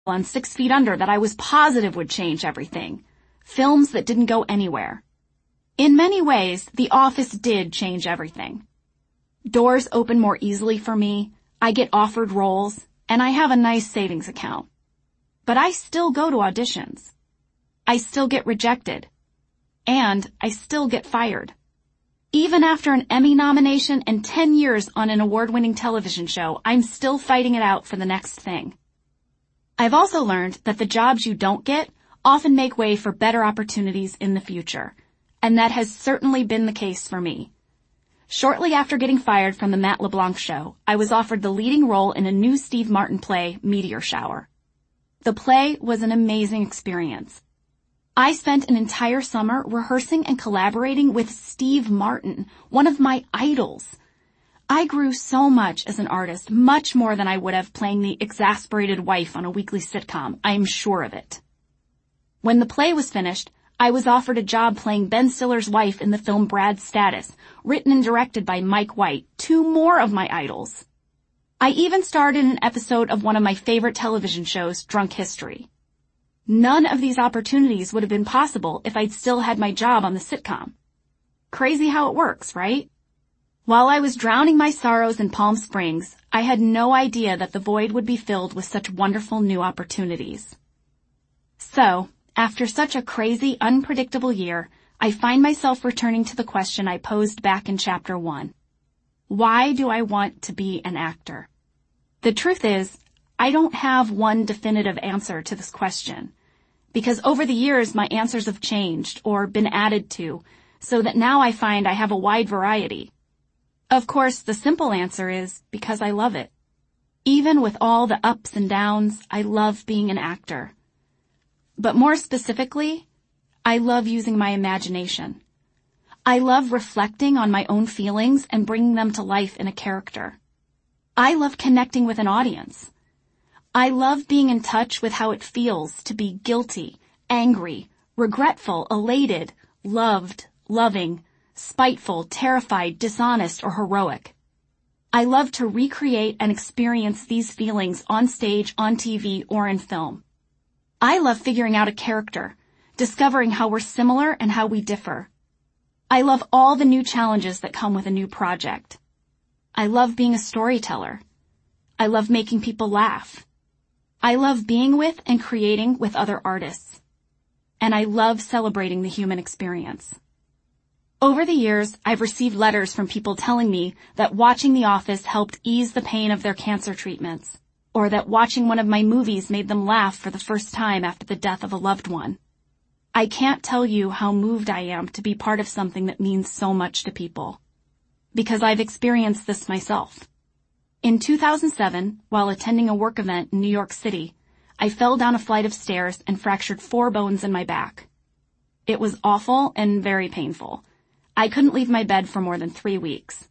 on 6 Feet Under that I was positive would change everything. Films that didn't go anywhere. In many ways, The Office did change everything. Doors open more easily for me, I get offered roles, and I have a nice savings account. But I still go to auditions. I still get rejected. And I still get fired. Even after an Emmy nomination and 10 years on an award-winning television show, I'm still fighting it out for the next thing. I've also learned that the jobs you don't get often make way for better opportunities in the future, and that has certainly been the case for me. Shortly after getting fired from the Matt LeBlanc show, I was offered the leading role in a new Steve Martin play, Meteor Shower. The play was an amazing experience. I spent an entire summer rehearsing and collaborating with Steve Martin, one of my idols. I grew so much as an artist, much more than I would have playing the exasperated wife on a weekly sitcom, I am sure of it. When the play was finished, I was offered a job playing Ben Stiller's wife in the film Brad's Status, written and directed by Mike White, two more of my idols. I even starred in an episode of one of my favorite television shows, Drunk History. None of these opportunities would have been possible if I'd still had my job on the sitcom. Crazy how it works, right? While I was drowning my sorrows in Palm Springs, I had no idea that the void would be filled with such wonderful new opportunities. So, after such a crazy, unpredictable year, I find myself returning to the question I posed back in Chapter 1. Why do I want to be an actor? The truth is, I don't have one definitive answer to this question, because over the years my answers have changed or been added to, so that now I find I have a wide variety. Of course, the simple answer is because I love it. Even with all the ups and downs, I love being an actor. But more specifically, I love using my imagination. I love reflecting on my own feelings and bringing them to life in a character. I love connecting with an audience. I love being in touch with how it feels to be guilty, angry, regretful, elated, loved, loving, spiteful, terrified, dishonest, or heroic. I love to recreate and experience these feelings on stage, on TV, or in film. I love figuring out a character, discovering how we're similar and how we differ. I love all the new challenges that come with a new project. I love being a storyteller. I love making people laugh. I love being with and creating with other artists. And I love celebrating the human experience. Over the years, I've received letters from people telling me that watching The Office helped ease the pain of their cancer treatments, or that watching one of my movies made them laugh for the first time after the death of a loved one. I can't tell you how moved I am to be part of something that means so much to people. Because I've experienced this myself. In 2007, while attending a work event in New York City, I fell down a flight of stairs and fractured 4 bones in my back. It was awful and very painful. I couldn't leave my bed for more than 3 weeks.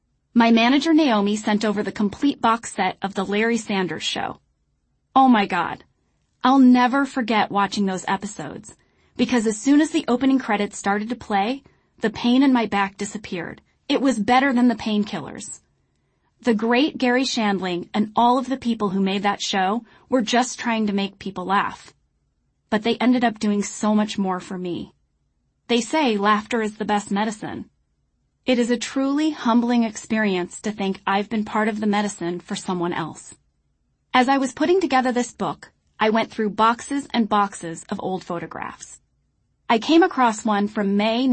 My manager Naomi sent over the complete box set of The Larry Sanders Show. Oh my God. I'll never forget watching those episodes, because as soon as the opening credits started to play, the pain in my back disappeared. It was better than the painkillers. The great Gary Shandling and all of the people who made that show were just trying to make people laugh. But they ended up doing so much more for me. They say laughter is the best medicine. It is a truly humbling experience to think I've been part of the medicine for someone else. As I was putting together this book, I went through boxes and boxes of old photographs. I came across one from May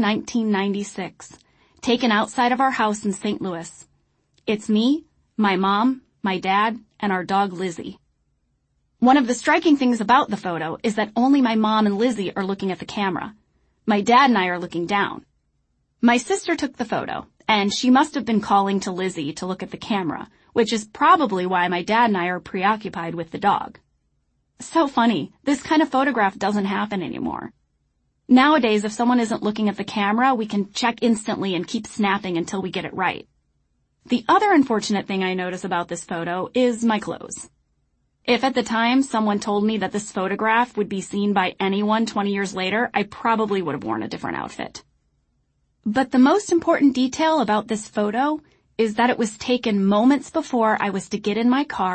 1996, taken outside of our house in St. Louis. It's me, my mom, my dad, and our dog Lizzie. One of the striking things about the photo is that only my mom and Lizzie are looking at the camera. My dad and I are looking down. My sister took the photo, and she must have been calling to Lizzie to look at the camera, which is probably why my dad and I are preoccupied with the dog. So funny, this kind of photograph doesn't happen anymore. Nowadays, if someone isn't looking at the camera, we can check instantly and keep snapping until we get it right. The other unfortunate thing I notice about this photo is my clothes. If at the time someone told me that this photograph would be seen by anyone 20 years later, I probably would have worn a different outfit. But the most important detail about this photo is that it was taken moments before I was to get in my car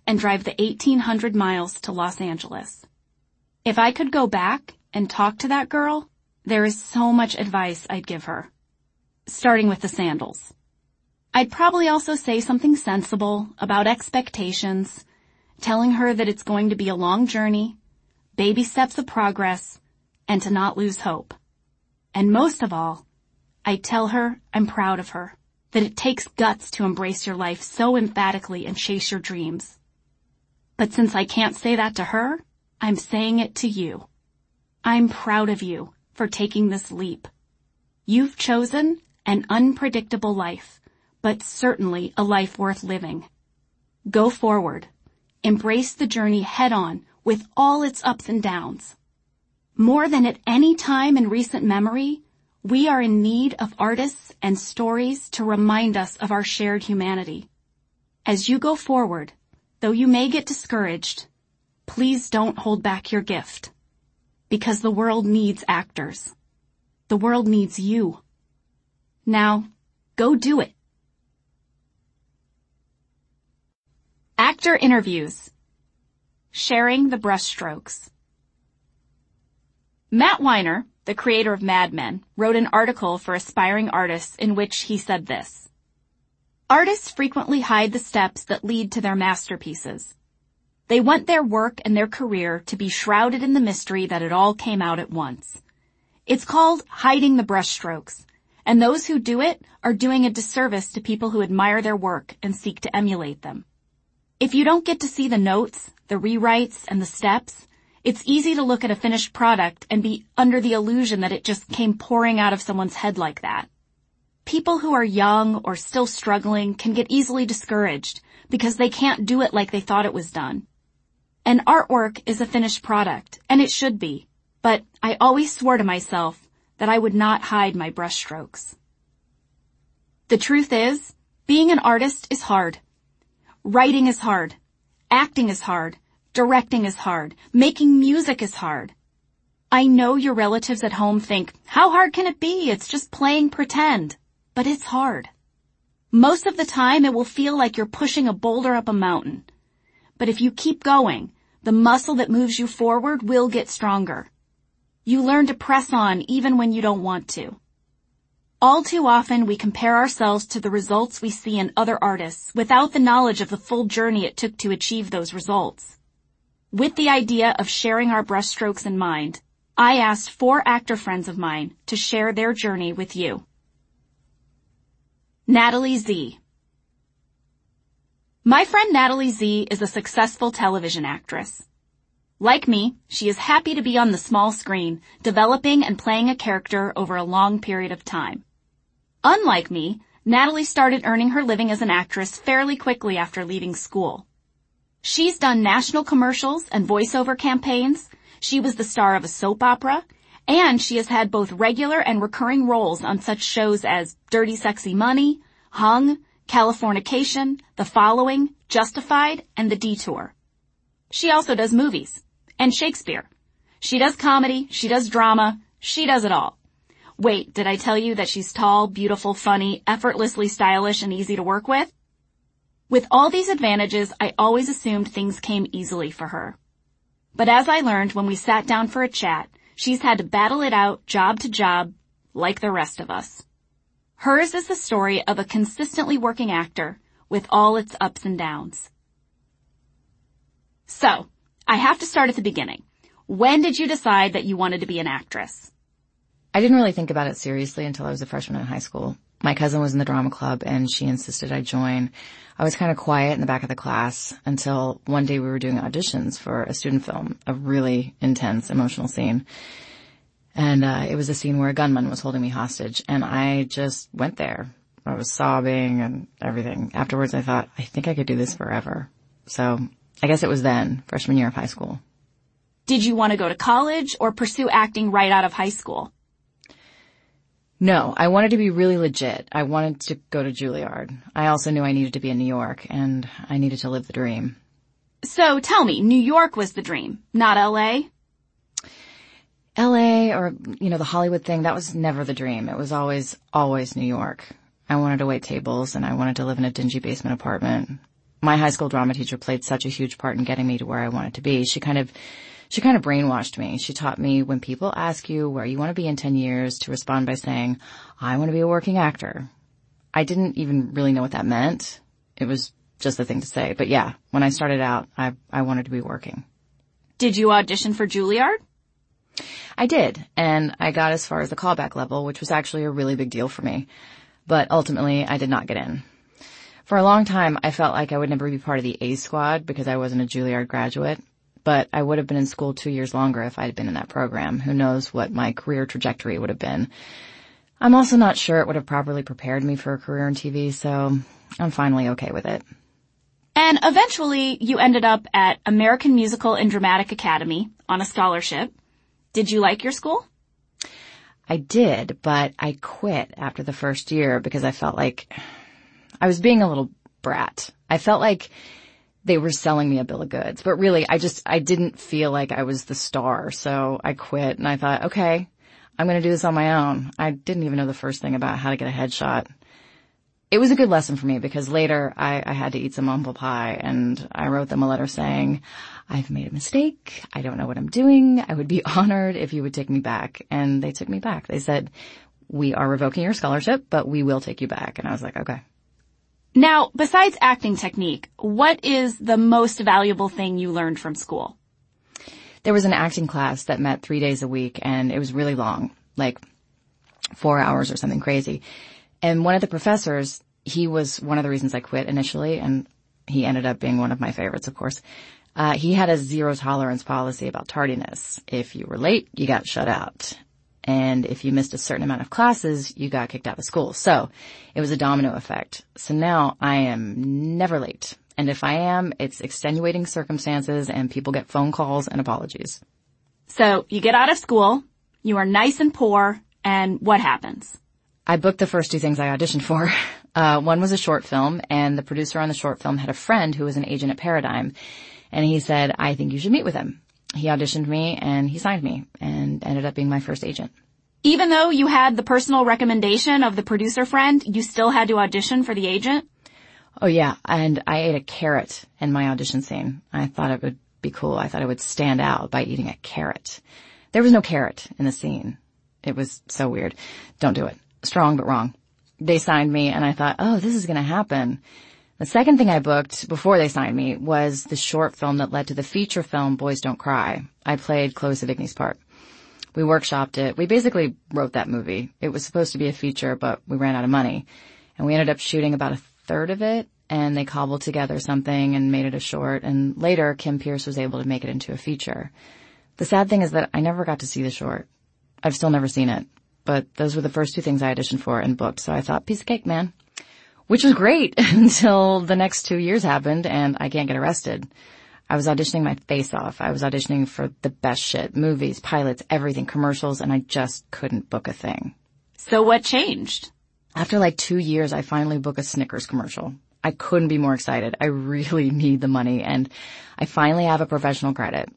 and drive the 1,800 miles to Los Angeles. If I could go back and talk to that girl, there is so much advice I'd give her. Starting with the sandals. I'd probably also say something sensible about expectations, telling her that it's going to be a long journey, baby steps of progress, and to not lose hope. And most of all, I'd tell her I'm proud of her, that it takes guts to embrace your life so emphatically and chase your dreams. But since I can't say that to her, I'm saying it to you. I'm proud of you for taking this leap. You've chosen an unpredictable life, but certainly a life worth living. Go forward. Embrace the journey head on with all its ups and downs. More than at any time in recent memory, we are in need of artists and stories to remind us of our shared humanity. As you go forward, though you may get discouraged, please don't hold back your gift. Because the world needs actors. The world needs you. Now, go do it. Actor interviews. Sharing the brushstrokes. Matt Weiner, the creator of Mad Men, wrote an article for aspiring artists in which he said this: Artists frequently hide the steps that lead to their masterpieces. They want their work and their career to be shrouded in the mystery that it all came out at once. It's called hiding the brushstrokes, and those who do it are doing a disservice to people who admire their work and seek to emulate them. If you don't get to see the notes, the rewrites, and the steps, it's easy to look at a finished product and be under the illusion that it just came pouring out of someone's head like that. People who are young or still struggling can get easily discouraged because they can't do it like they thought it was done. An artwork is a finished product, and it should be, but I always swore to myself that I would not hide my brushstrokes. The truth is, being an artist is hard. Writing is hard. Acting is hard. Directing is hard. Making music is hard. I know your relatives at home think, how hard can it be? It's just playing pretend. But it's hard. Most of the time it will feel like you're pushing a boulder up a mountain. But if you keep going, the muscle that moves you forward will get stronger. You learn to press on even when you don't want to. All too often we compare ourselves to the results we see in other artists without the knowledge of the full journey it took to achieve those results. With the idea of sharing our brushstrokes in mind, I asked 4 actor friends of mine to share their journey with you. Natalie Z. My friend Natalie Z is a successful television actress. Like me, she is happy to be on the small screen, developing and playing a character over a long period of time. Unlike me, Natalie started earning her living as an actress fairly quickly after leaving school. She's done national commercials and voiceover campaigns, she was the star of a soap opera, and she has had both regular and recurring roles on such shows as Dirty Sexy Money, Hung, Californication, The Following, Justified, and The Detour. She also does movies. And Shakespeare. She does comedy, she does drama, she does it all. Wait, did I tell you that she's tall, beautiful, funny, effortlessly stylish, and easy to work with? With all these advantages, I always assumed things came easily for her. But as I learned when we sat down for a chat, she's had to battle it out job to job, like the rest of us. Hers is the story of a consistently working actor with all its ups and downs. So, I have to start at the beginning. When did you decide that you wanted to be an actress? I didn't really think about it seriously until I was a freshman in high school. My cousin was in the drama club and she insisted I join. I was kind of quiet in the back of the class until one day we were doing auditions for a student film, a really intense, emotional scene. And it was a scene where a gunman was holding me hostage, and I just went there. I was sobbing and everything. Afterwards I thought, I think I could do this forever. So I guess it was then, freshman year of high school. Did you want to go to college or pursue acting right out of high school? No, I wanted to be really legit. I wanted to go to Juilliard. I also knew I needed to be in New York, and I needed to live the dream. So tell me, New York was the dream, not L.A.? L.A. or, the Hollywood thing, that was never the dream. It was always New York. I wanted to wait tables, and I wanted to live in a dingy basement apartment. My high school drama teacher played such a huge part in getting me to where I wanted to be. She kind of brainwashed me. She taught me when people ask you where you want to be in 10 years to respond by saying, I want to be a working actor. I didn't even really know what that meant. It was just the thing to say. But yeah, when I started out, I wanted to be working. Did you audition for Juilliard? I did, and I got as far as the callback level, which was actually a really big deal for me. But ultimately, I did not get in. For a long time, I felt like I would never be part of the A squad because I wasn't a Juilliard graduate. But I would have been in school 2 years longer if I had been in that program. Who knows what my career trajectory would have been. I'm also not sure it would have properly prepared me for a career in TV, so I'm finally okay with it. And eventually, you ended up at American Musical and Dramatic Academy on a scholarship. Did you like your school? I did, but I quit after the first year because I felt like I was being a little brat. I felt like they were selling me a bill of goods, but really I didn't feel like I was the star. So I quit and I thought, okay, I'm going to do this on my own. I didn't even know the first thing about how to get a headshot. It was a good lesson for me because later I had to eat some humble pie and I wrote them a letter saying, I've made a mistake. I don't know what I'm doing. I would be honored if you would take me back. And they took me back. They said, we are revoking your scholarship, but we will take you back. And I was like, okay. Now, besides acting technique, what is the most valuable thing you learned from school? There was an acting class that met 3 days a week and it was really long, like 4 hours or something crazy. And one of the professors, he was one of the reasons I quit initially, and he ended up being one of my favorites, of course. He had a zero tolerance policy about tardiness. If you were late, you got shut out. And if you missed a certain amount of classes, you got kicked out of school. So it was a domino effect. So now I am never late. And if I am, it's extenuating circumstances and people get phone calls and apologies. So you get out of school, you are nice and poor, and what happens? I booked the first two things I auditioned for. One was a short film, and the producer on the short film had a friend who was an agent at Paradigm. And he said, I think you should meet with him. He auditioned me, and he signed me, and ended up being my first agent. Even though you had the personal recommendation of the producer friend, you still had to audition for the agent? Oh, yeah, and I ate a carrot in my audition scene. I thought it would be cool. I thought I would stand out by eating a carrot. There was no carrot in the scene. It was so weird. Don't do it. Strong but wrong. They signed me, and I thought, oh, this is going to happen. The second thing I booked before they signed me was the short film that led to the feature film Boys Don't Cry. I played Chloe Sevigny's part. We workshopped it. We basically wrote that movie. It was supposed to be a feature, but we ran out of money. And we ended up shooting about a third of it, and they cobbled together something and made it a short. And later, Kim Pierce was able to make it into a feature. The sad thing is that I never got to see the short. I've still never seen it. But those were the first two things I auditioned for and booked. So I thought, piece of cake, man. Which was great until the next 2 years happened and I can't get arrested. I was auditioning my face off. I was auditioning for the best shit, movies, pilots, everything, commercials, and I just couldn't book a thing. So what changed? After like 2 years, I finally booked a Snickers commercial. I couldn't be more excited. I really need the money, and I finally have a professional credit.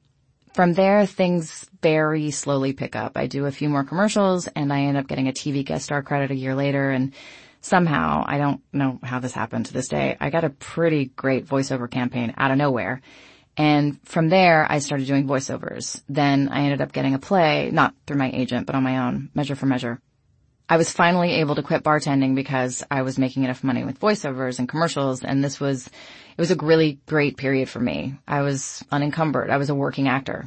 From there, things very slowly pick up. I do a few more commercials, and I end up getting a TV guest star credit a year later, and somehow, I don't know how this happened to this day, I got a pretty great voiceover campaign out of nowhere. And from there, I started doing voiceovers. Then I ended up getting a play, not through my agent, but on my own, Measure for Measure. I was finally able to quit bartending because I was making enough money with voiceovers and commercials, and it was a really great period for me. I was unencumbered. I was a working actor.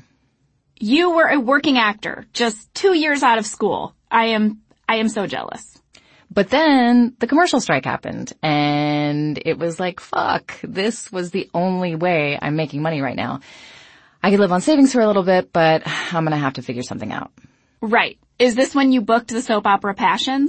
You were a working actor, just 2 years out of school. I am so jealous. But then the commercial strike happened, and it was like, fuck, this was the only way I'm making money right now. I could live on savings for a little bit, but I'm gonna have to figure something out. Right. Is this when you booked the soap opera Passions?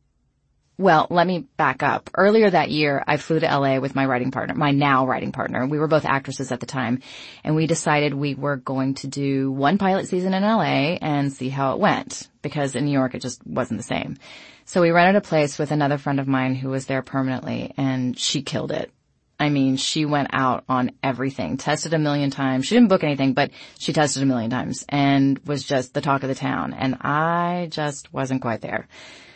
Well, let me back up. Earlier that year, I flew to LA with my now writing partner. We were both actresses at the time, and we decided we were going to do one pilot season in LA and see how it went, because in New York it just wasn't the same. So we rented a place with another friend of mine who was there permanently, and she killed it. I mean, she went out on everything, tested a million times. She didn't book anything, but she tested a million times and was just the talk of the town. And I just wasn't quite there.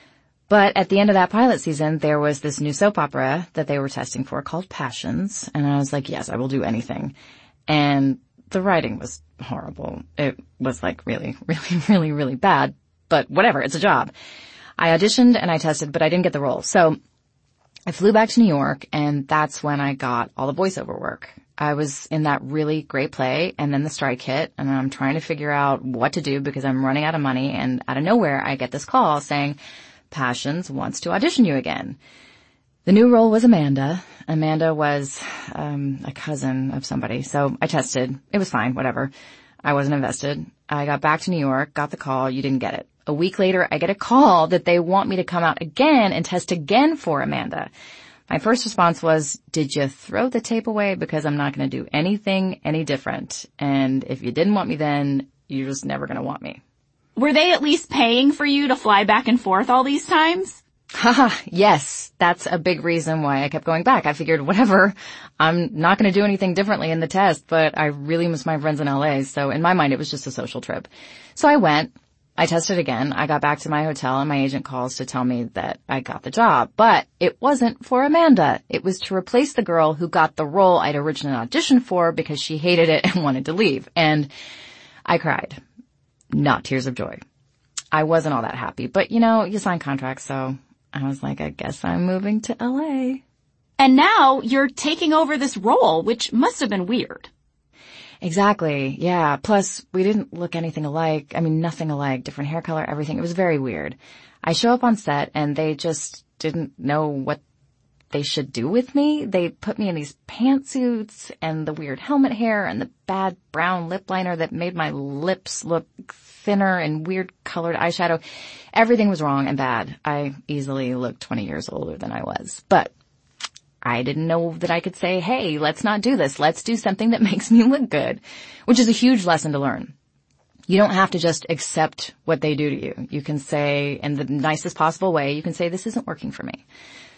But at the end of that pilot season, there was this new soap opera that they were testing for called Passions. And I was like, yes, I will do anything. And the writing was horrible. It was like really, really, really, really bad. But whatever, it's a job. I auditioned and I tested, but I didn't get the role. So I flew back to New York, and that's when I got all the voiceover work. I was in that really great play, and then the strike hit, and I'm trying to figure out what to do because I'm running out of money, and out of nowhere I get this call saying, Passions wants to audition you again. The new role was Amanda. Amanda was a cousin of somebody, so I tested. It was fine, whatever. I wasn't invested. I got back to New York, got the call, you didn't get it. A week later, I get a call that they want me to come out again and test again for Amanda. My first response was, did you throw the tape away? Because I'm not going to do anything any different. And if you didn't want me then, you're just never going to want me. Were they at least paying for you to fly back and forth all these times? Haha, yes. That's a big reason why I kept going back. I figured, whatever, I'm not going to do anything differently in the test, but I really miss my friends in LA. So in my mind, it was just a social trip. So I went. I tested again. I got back to my hotel and my agent calls to tell me that I got the job. But it wasn't for Amanda. It was to replace the girl who got the role I'd originally auditioned for because she hated it and wanted to leave. And I cried. Not tears of joy. I wasn't all that happy. But, you sign contracts, so I was like, I guess I'm moving to LA. And now you're taking over this role, which must have been weird. Exactly. Yeah. Plus, we didn't look anything alike. I mean, nothing alike. Different hair color, everything. It was very weird. I show up on set and they just didn't know what they should do with me. They put me in these pantsuits and the weird helmet hair and the bad brown lip liner that made my lips look thinner and weird colored eyeshadow. Everything was wrong and bad. I easily looked 20 years older than I was. But I didn't know that I could say, hey, let's not do this. Let's do something that makes me look good, which is a huge lesson to learn. You don't have to just accept what they do to you. You can say, in the nicest possible way, you can say, this isn't working for me.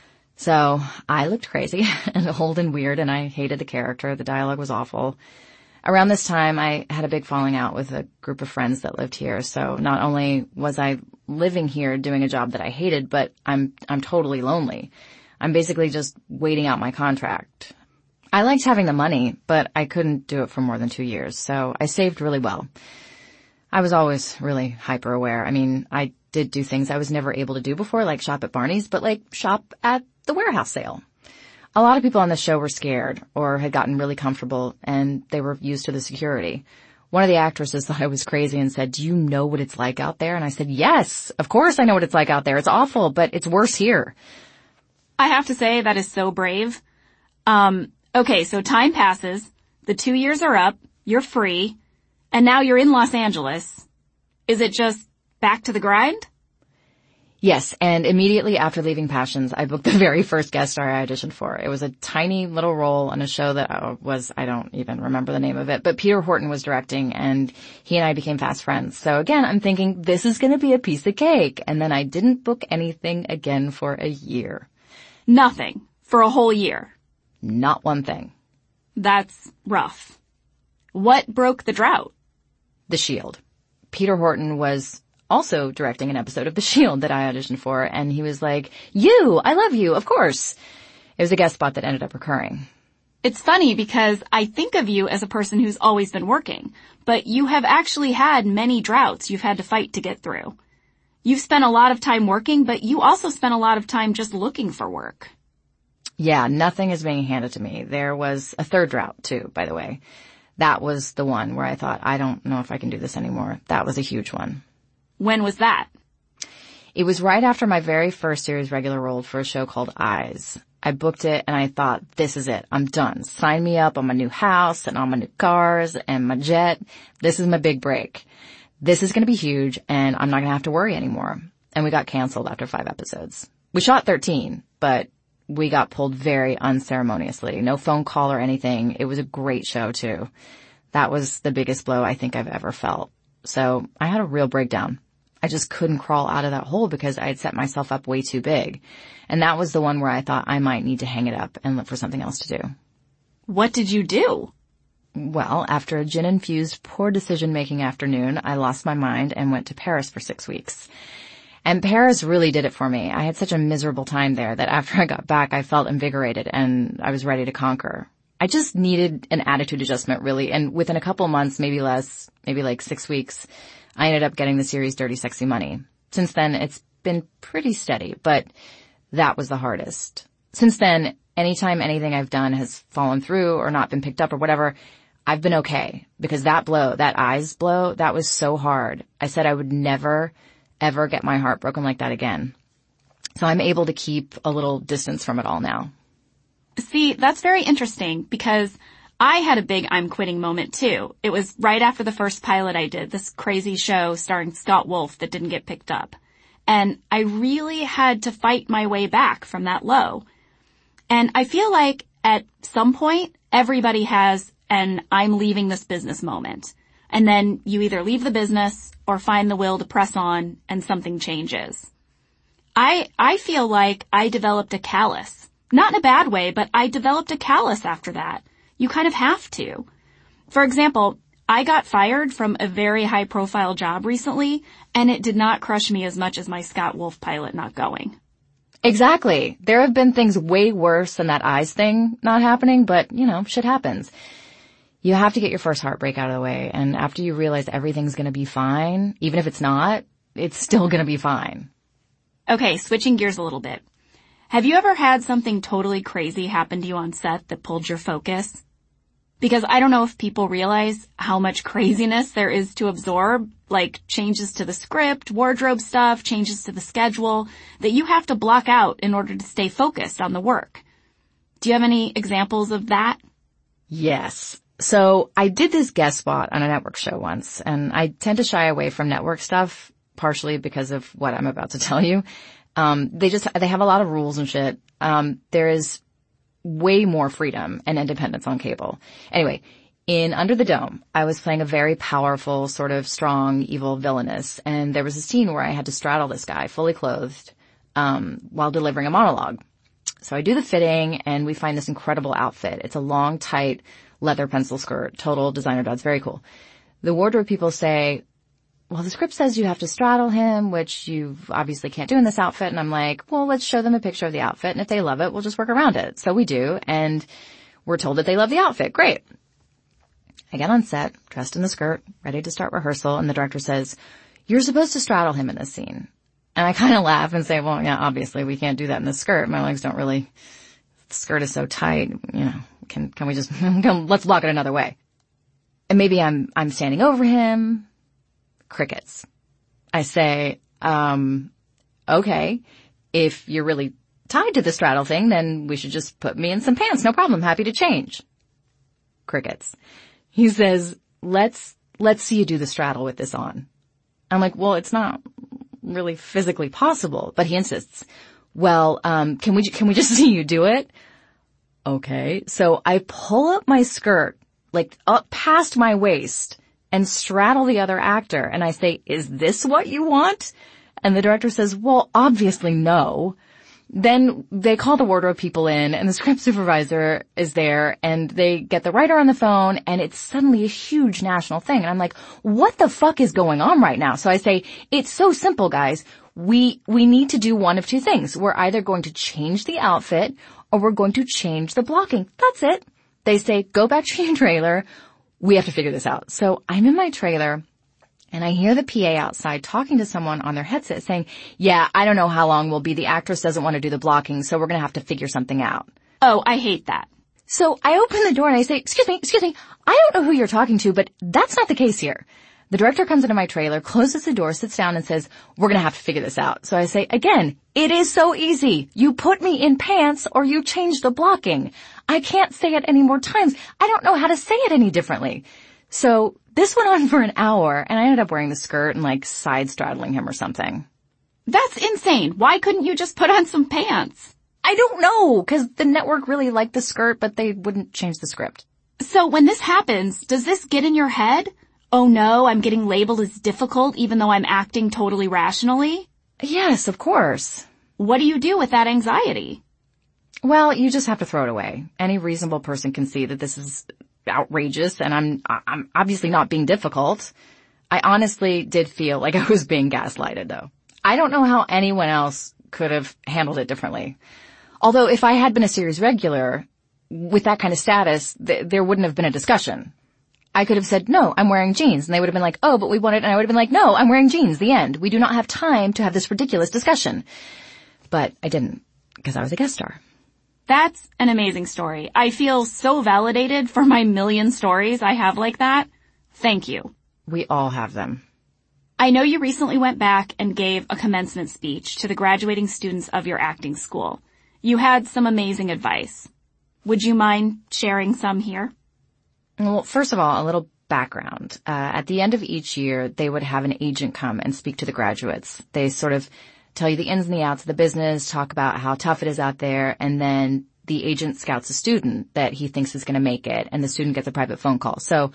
So I looked crazy and old and weird, and I hated the character. The dialogue was awful. Around this time, I had a big falling out with a group of friends that lived here. So not only was I living here doing a job that I hated, but I'm totally lonely. I'm basically just waiting out my contract. I liked having the money, but I couldn't do it for more than 2 years, so I saved really well. I was always really hyper aware. I mean, I did do things I was never able to do before, like shop at Barney's, but like shop at the warehouse sale. A lot of people on the show were scared or had gotten really comfortable and they were used to the security. One of the actresses thought I was crazy and said, do you know what it's like out there? And I said, yes, of course I know what it's like out there. It's awful, but it's worse here. I have to say that is so brave. Okay, so time passes, the 2 years are up, you're free, and now you're in Los Angeles. Is it just back to the grind? Yes, and immediately after leaving Passions, I booked the very first guest star I auditioned for. It was a tiny little role on a show that I don't even remember the name of it, but Peter Horton was directing, and he and I became fast friends. So again, I'm thinking, this is going to be a piece of cake. And then I didn't book anything again for a year. Nothing. For a whole year. Not one thing. That's rough. What broke the drought? The Shield. Peter Horton was also directing an episode of The Shield that I auditioned for, and he was like, I love you, of course. It was a guest spot that ended up recurring. It's funny because I think of you as a person who's always been working, but you have actually had many droughts you've had to fight to get through. You've spent a lot of time working, but you also spent a lot of time just looking for work. Yeah, nothing is being handed to me. There was a third drought, too, by the way. That was the one where I thought, I don't know if I can do this anymore. That was a huge one. When was that? It was right after my very first series regular role for a show called Eyes. I booked it and I thought, this is it. I'm done. Sign me up on my new house and on my new cars and my jet. This is my big break. This is going to be huge and I'm not going to have to worry anymore. And we got canceled after 5 episodes. We shot 13, but we got pulled very unceremoniously. No phone call or anything. It was a great show too. That was the biggest blow I think I've ever felt. So I had a real breakdown. I just couldn't crawl out of that hole because I had set myself up way too big. And that was the one where I thought I might need to hang it up and look for something else to do. What did you do? Well, after a gin-infused poor decision-making afternoon, I lost my mind and went to Paris for 6 weeks. And Paris really did it for me. I had such a miserable time there that after I got back, I felt invigorated and I was ready to conquer. I just needed an attitude adjustment, really. And within a couple months, maybe less, maybe like 6 weeks, I ended up getting the series Dirty Sexy Money. Since then, it's been pretty steady, but that was the hardest. Since then, anytime anything I've done has fallen through or not been picked up or whatever, I've been okay. Because that blow, that eyes blow, that was so hard. I said I would never, ever get my heart broken like that again. So I'm able to keep a little distance from it all now. See, that's very interesting because I had a big I'm quitting moment too. It was right after the first pilot I did, this crazy show starring Scott Wolf that didn't get picked up. And I really had to fight my way back from that low. And I feel like at some point, everybody has an I'm leaving this business moment. And then you either leave the business or find the will to press on and something changes. I feel like I developed a callus. Not in a bad way, but I developed a callus after that. You kind of have to. For example, I got fired from a very high-profile job recently, and it did not crush me as much as my Scott Wolf pilot not going. Exactly. There have been things way worse than that eyes thing not happening, but, shit happens. You have to get your first heartbreak out of the way, and after you realize everything's going to be fine, even if it's not, it's still going to be fine. Okay, switching gears a little bit. Have you ever had something totally crazy happen to you on set that pulled your focus? Because I don't know if people realize how much craziness there is to absorb, like changes to the script, wardrobe stuff, changes to the schedule, that you have to block out in order to stay focused on the work. Do you have any examples of that? Yes. So I did this guest spot on a network show once, and I tend to shy away from network stuff, partially because of what I'm about to tell you. They have a lot of rules and shit. There is way more freedom and independence on cable. Anyway, in Under the Dome, I was playing a very powerful, sort of strong, evil villainess, and there was a scene where I had to straddle this guy, fully clothed, while delivering a monologue. So I do the fitting, and we find this incredible outfit. It's a long, tight, leather pencil skirt, total designer duds, very cool. The wardrobe people say, well, the script says you have to straddle him, which you obviously can't do in this outfit. And I'm like, well, let's show them a picture of the outfit. And if they love it, we'll just work around it. So we do. And we're told that they love the outfit. Great. I get on set, dressed in the skirt, ready to start rehearsal. And the director says, you're supposed to straddle him in this scene. And I kind of laugh and say, well, yeah, obviously we can't do that in the skirt. My legs don't really, the skirt is so tight. Can we just, let's block it another way. And maybe I'm standing over him. Crickets. I say, okay, if you're really tied to the straddle thing, then we should just put me in some pants. No problem. Happy to change. Crickets. He says, let's see you do the straddle with this on. I'm like, well, it's not really physically possible, but he insists. Well, can we just see you do it? Okay. So I pull up my skirt, like up past my waist, and straddle the other actor. And I say, is this what you want? And the director says, well, obviously no. Then they call the wardrobe people in, and the script supervisor is there, and they get the writer on the phone, and it's suddenly a huge national thing. And I'm like, what the fuck is going on right now? So I say, it's so simple, guys. We need to do one of two things. We're either going to change the outfit, or we're going to change the blocking. That's it. They say, go back to your trailer. We have to figure this out. So I'm in my trailer, and I hear the PA outside talking to someone on their headset saying, yeah, I don't know how long we'll be. The actress doesn't want to do the blocking, so we're going to have to figure something out. Oh, I hate that. So I open the door and I say, excuse me, I don't know who you're talking to, but that's not the case here. The director comes into my trailer, closes the door, sits down and says, we're going to have to figure this out. So I say, again, it is so easy. You put me in pants or you change the blocking. I can't say it any more times. I don't know how to say it any differently. So this went on for an hour, and I ended up wearing the skirt and like side straddling him or something. That's insane. Why couldn't you just put on some pants? I don't know, because the network really liked the skirt, but they wouldn't change the script. So when this happens, does this get in your head? Oh no, I'm getting labeled as difficult even though I'm acting totally rationally? Yes, of course. What do you do with that anxiety? Well, you just have to throw it away. Any reasonable person can see that this is outrageous, and I'm obviously not being difficult. I honestly did feel like I was being gaslighted, though. I don't know how anyone else could have handled it differently. Although if I had been a series regular with that kind of status, there wouldn't have been a discussion. I could have said, no, I'm wearing jeans. And they would have been like, oh, but we want it. And I would have been like, no, I'm wearing jeans. The end. We do not have time to have this ridiculous discussion. But I didn't, because I was a guest star. That's an amazing story. I feel so validated for my million stories I have like that. Thank you. We all have them. I know you recently went back and gave a commencement speech to the graduating students of your acting school. You had some amazing advice. Would you mind sharing some here? Well, first of all, a little background. At the end of each year, they would have an agent come and speak to the graduates. They sort of tell you the ins and the outs of the business, talk about how tough it is out there, and then the agent scouts a student that he thinks is going to make it, and the student gets a private phone call. So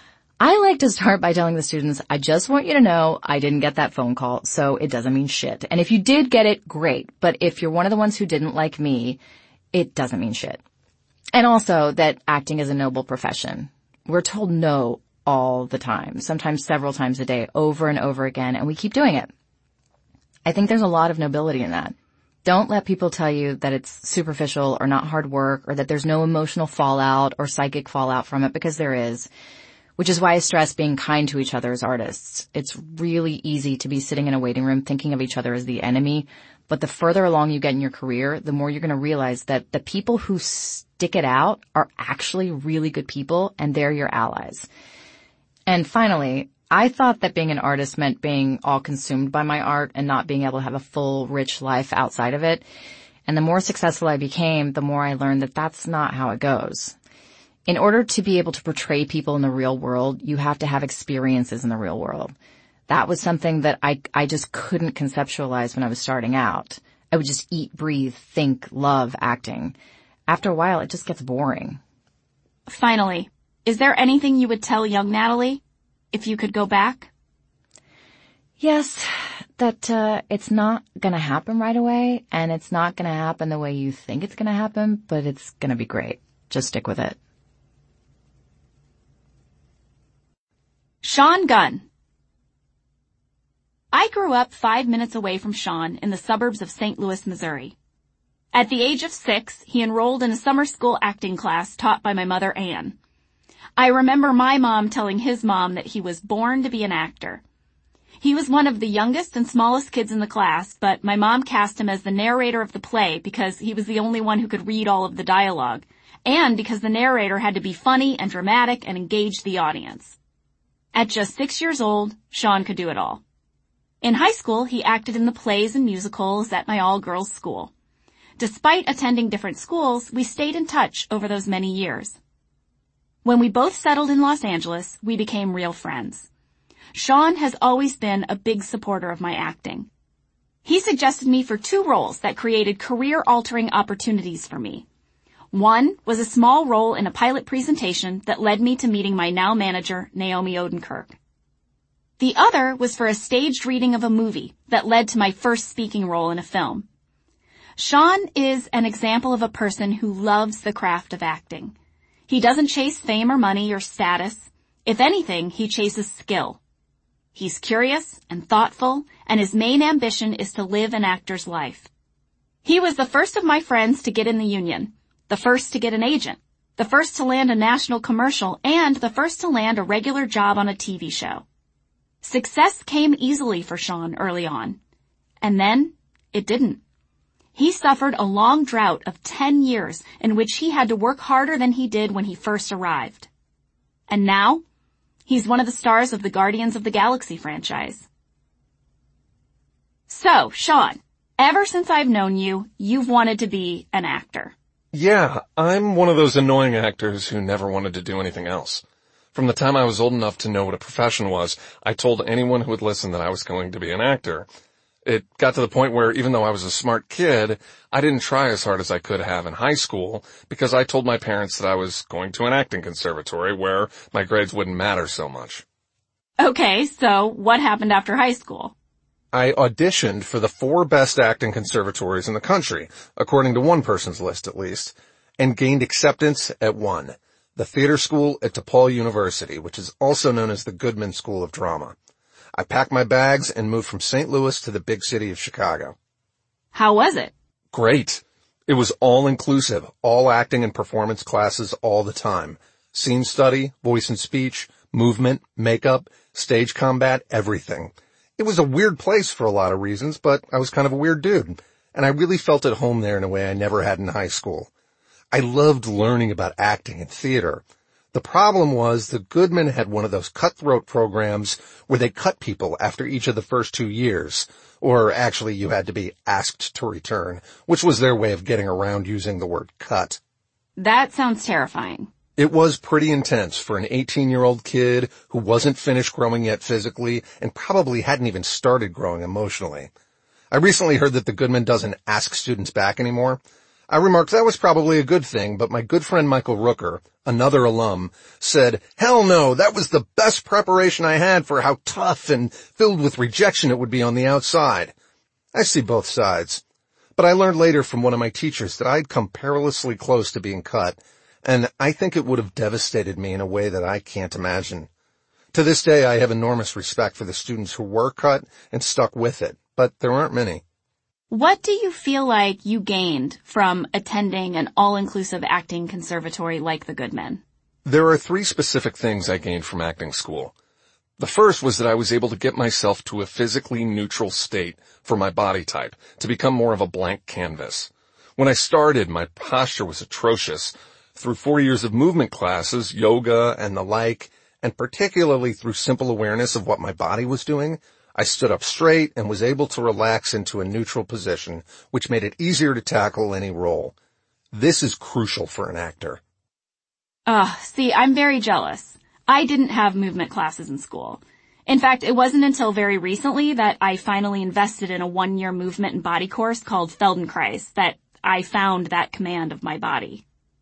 I like to start by telling the students, I just want you to know I didn't get that phone call, so it doesn't mean shit. And if you did get it, great. But if you're one of the ones who didn't like me, it doesn't mean shit. And also that acting is a noble profession. We're told no all the time, sometimes several times a day, over and over again, and we keep doing it. I think there's a lot of nobility in that. Don't let people tell you that it's superficial or not hard work or that there's no emotional fallout or psychic fallout from it, because there is. Which is why I stress being kind to each other as artists. It's really easy to be sitting in a waiting room thinking of each other as the enemy, but the further along you get in your career, the more you're going to realize that the people who stick it out are actually really good people, and they're your allies. And finally, I thought that being an artist meant being all consumed by my art and not being able to have a full, rich life outside of it. And the more successful I became, the more I learned that that's not how it goes. In order to be able to portray people in the real world, you have to have experiences in the real world. That was something that I just couldn't conceptualize when I was starting out. I would just eat, breathe, think, love acting. After a while, it just gets boring. Finally, is there anything you would tell young Natalie if you could go back? Yes, that it's not going to happen right away, and it's not going to happen the way you think it's going to happen, but it's going to be great. Just stick with it. Sean Gunn. I grew up 5 minutes away from Sean in the suburbs of St. Louis, Missouri. At the age of 6, he enrolled in a summer school acting class taught by my mother, Anne. I remember my mom telling his mom that he was born to be an actor. He was one of the youngest and smallest kids in the class, but my mom cast him as the narrator of the play because he was the only one who could read all of the dialogue, and because the narrator had to be funny and dramatic and engage the audience. At just 6 years old, Sean could do it all. In high school, he acted in the plays and musicals at my all-girls school. Despite attending different schools, we stayed in touch over those many years. When we both settled in Los Angeles, we became real friends. Sean has always been a big supporter of my acting. He suggested me for 2 roles that created career-altering opportunities for me. One was a small role in a pilot presentation that led me to meeting my now manager, Naomi Odenkirk. The other was for a staged reading of a movie that led to my first speaking role in a film. Sean is an example of a person who loves the craft of acting. He doesn't chase fame or money or status. If anything, he chases skill. He's curious and thoughtful, and his main ambition is to live an actor's life. He was the first of my friends to get in the union, the first to get an agent, the first to land a national commercial, and the first to land a regular job on a TV show. Success came easily for Sean early on. And then, it didn't. He suffered a long drought of 10 years in which he had to work harder than he did when he first arrived. And now, he's one of the stars of the Guardians of the Galaxy franchise. So, Sean, ever since I've known you, you've wanted to be an actor. Yeah, I'm one of those annoying actors who never wanted to do anything else. From the time I was old enough to know what a profession was, I told anyone who would listen that I was going to be an actor. It got to the point where even though I was a smart kid, I didn't try as hard as I could have in high school because I told my parents that I was going to an acting conservatory where my grades wouldn't matter so much. Okay, so what happened after high school? I auditioned for the 4 best acting conservatories in the country, according to one person's list at least, and gained acceptance at one, the theater school at DePaul University, which is also known as the Goodman School of Drama. I packed my bags and moved from St. Louis to the big city of Chicago. How was it? Great. It was all-inclusive, all acting and performance classes all the time. Scene study, voice and speech, movement, makeup, stage combat, everything. It was a weird place for a lot of reasons, but I was kind of a weird dude, and I really felt at home there in a way I never had in high school. I loved learning about acting and theater. The problem was that Goodman had one of those cutthroat programs where they cut people after each of the first 2 years. Or actually you had to be asked to return, which was their way of getting around using the word cut. That sounds terrifying. It was pretty intense for an 18-year-old kid who wasn't finished growing yet physically and probably hadn't even started growing emotionally. I recently heard that the Goodman doesn't ask students back anymore. I remarked that was probably a good thing, but my good friend Michael Rooker, another alum, said, "Hell no, that was the best preparation I had for how tough and filled with rejection it would be on the outside." I see both sides. But I learned later from one of my teachers that I'd come perilously close to being cut, and I think it would have devastated me in a way that I can't imagine. To this day, I have enormous respect for the students who were cut and stuck with it, but there aren't many. What do you feel like you gained from attending an all-inclusive acting conservatory like the Goodman? There are 3 specific things I gained from acting school. The first was that I was able to get myself to a physically neutral state for my body type, to become more of a blank canvas. When I started, my posture was atrocious. Through 4 years of movement classes, yoga and the like, and particularly through simple awareness of what my body was doing, I stood up straight and was able to relax into a neutral position, which made it easier to tackle any role. This is crucial for an actor. See, I'm very jealous. I didn't have movement classes in school. In fact, it wasn't until very recently that I finally invested in a 1-year movement and body course called Feldenkrais that I found that command of my body.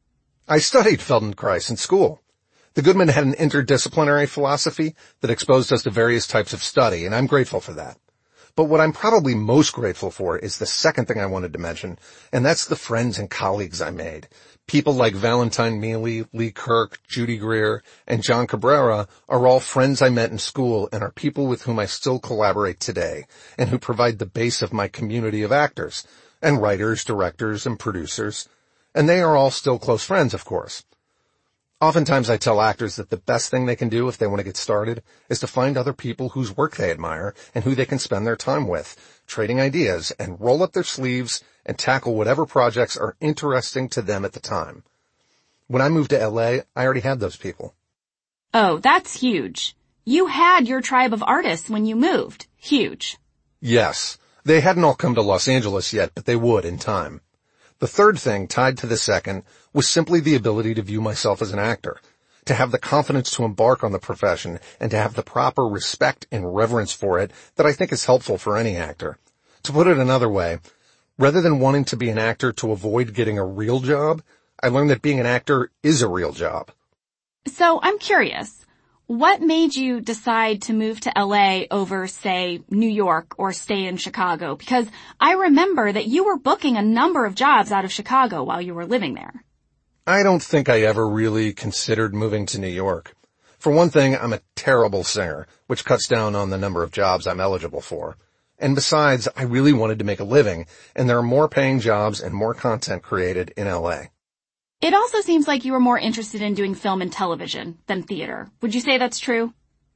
I studied Feldenkrais in school. The Goodman had an interdisciplinary philosophy that exposed us to various types of study, and I'm grateful for that. But what I'm probably most grateful for is the second thing I wanted to mention, and that's the friends and colleagues I made. People like Valentine Mealy, Lee Kirk, Judy Greer, and John Cabrera are all friends I met in school and are people with whom I still collaborate today, and who provide the base of my community of actors, and writers, directors, and producers. And they are all still close friends, of course. Oftentimes I tell actors that the best thing they can do if they want to get started is to find other people whose work they admire and who they can spend their time with, trading ideas, and roll up their sleeves and tackle whatever projects are interesting to them at the time. When I moved to LA, I already had those people. Oh, that's huge. You had your tribe of artists when you moved. Huge. Yes. They hadn't all come to Los Angeles yet, but they would in time. The third thing, tied to the second, was simply the ability to view myself as an actor, to have the confidence to embark on the profession, and to have the proper respect and reverence for it that I think is helpful for any actor. To put it another way, rather than wanting to be an actor to avoid getting a real job, I learned that being an actor is a real job. So I'm curious, what made you decide to move to LA over, say, New York or stay in Chicago? Because I remember that you were booking a number of jobs out of Chicago while you were living there. I don't think I ever really considered moving to New York. For one thing, I'm a terrible singer, which cuts down on the number of jobs I'm eligible for. And besides, I really wanted to make a living, and there are more paying jobs and more content created in LA. It also seems like you were more interested in doing film and television than theater. Would you say that's true?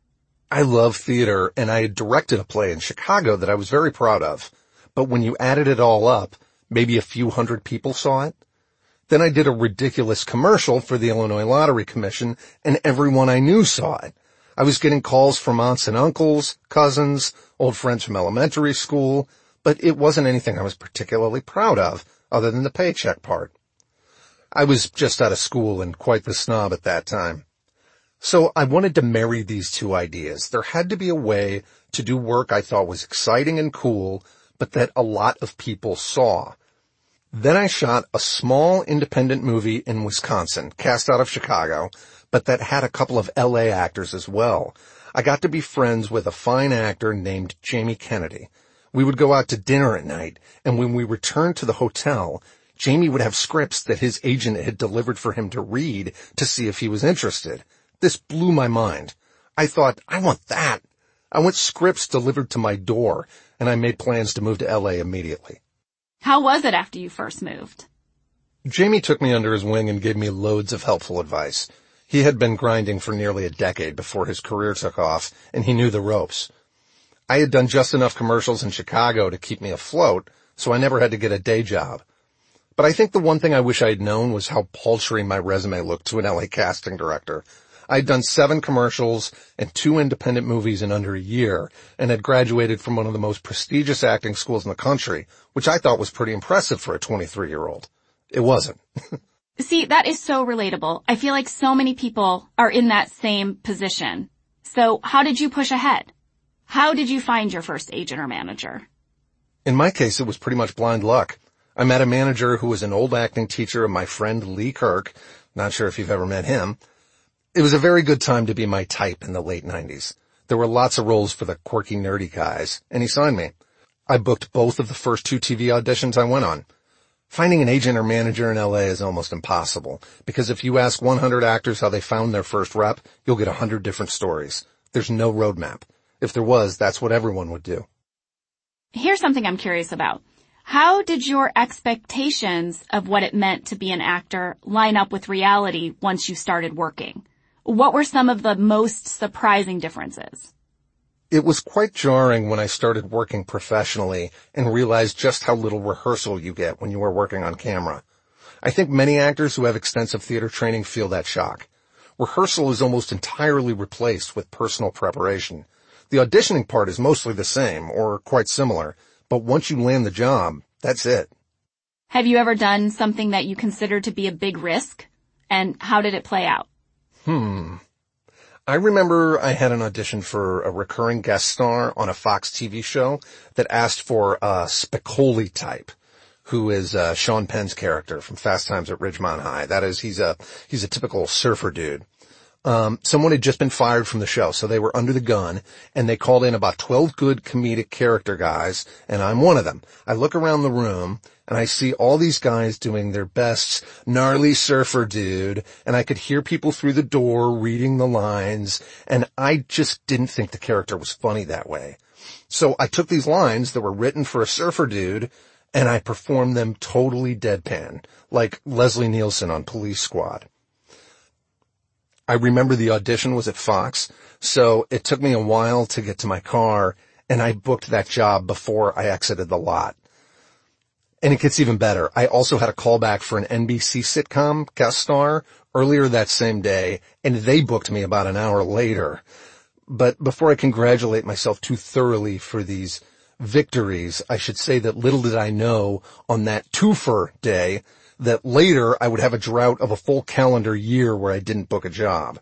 I love theater, and I had directed a play in Chicago that I was very proud of. But when you added it all up, maybe a few hundred people saw it. Then I did a ridiculous commercial for the Illinois Lottery Commission, and everyone I knew saw it. I was getting calls from aunts and uncles, cousins, old friends from elementary school, but it wasn't anything I was particularly proud of, other than the paycheck part. I was just out of school and quite the snob at that time. So I wanted to marry these two ideas. There had to be a way to do work I thought was exciting and cool, but that a lot of people saw. Then I shot a small independent movie in Wisconsin, cast out of Chicago, but that had a couple of LA actors as well. I got to be friends with a fine actor named Jamie Kennedy. We would go out to dinner at night, and when we returned to the hotel, Jamie would have scripts that his agent had delivered for him to read to see if he was interested. This blew my mind. I thought, I want that. I want scripts delivered to my door, and I made plans to move to LA immediately. How was it after you first moved? Jamie took me under his wing and gave me loads of helpful advice. He had been grinding for nearly a decade before his career took off, and he knew the ropes. I had done just enough commercials in Chicago to keep me afloat, so I never had to get a day job. But I think the one thing I wish I'd known was how paltry my resume looked to an LA casting director. I'd done 7 commercials and 2 independent movies in under a year, and had graduated from one of the most prestigious acting schools in the country, which I thought was pretty impressive for a 23-year-old. It wasn't. See, that is so relatable. I feel like so many people are in that same position. So how did you push ahead? How did you find your first agent or manager? In my case, it was pretty much blind luck. I met a manager who was an old acting teacher of my friend Lee Kirk. Not sure if you've ever met him. It was a very good time to be my type in the late 90s. There were lots of roles for the quirky, nerdy guys, and he signed me. I booked both of the first 2 TV auditions I went on. Finding an agent or manager in LA is almost impossible, because if you ask 100 actors how they found their first rep, you'll get 100 different stories. There's no roadmap. If there was, that's what everyone would do. Here's something I'm curious about. How did your expectations of what it meant to be an actor line up with reality once you started working? What were some of the most surprising differences? It was quite jarring when I started working professionally and realized just how little rehearsal you get when you are working on camera. I think many actors who have extensive theater training feel that shock. Rehearsal is almost entirely replaced with personal preparation. The auditioning part is mostly the same, or quite similar, but once you land the job, that's it. Have you ever done something that you considered to be a big risk? And how did it play out? I remember I had an audition for a recurring guest star on a Fox TV show that asked for a Spicoli type, who is Sean Penn's character from Fast Times at Ridgemont High. That is, he's a typical surfer dude. Someone had just been fired from the show, so they were under the gun, and they called in about 12 good comedic character guys, and I'm one of them. I look around the room, and I see all these guys doing their best gnarly surfer dude, and I could hear people through the door reading the lines, and I just didn't think the character was funny that way. So I took these lines that were written for a surfer dude, and I performed them totally deadpan, like Leslie Nielsen on Police Squad. I remember the audition was at Fox, so it took me a while to get to my car, and I booked that job before I exited the lot. And it gets even better. I also had a callback for an NBC sitcom guest star earlier that same day, and they booked me about an hour later. But before I congratulate myself too thoroughly for these victories, I should say that little did I know on that twofer day that later I would have a drought of a full calendar year where I didn't book a job.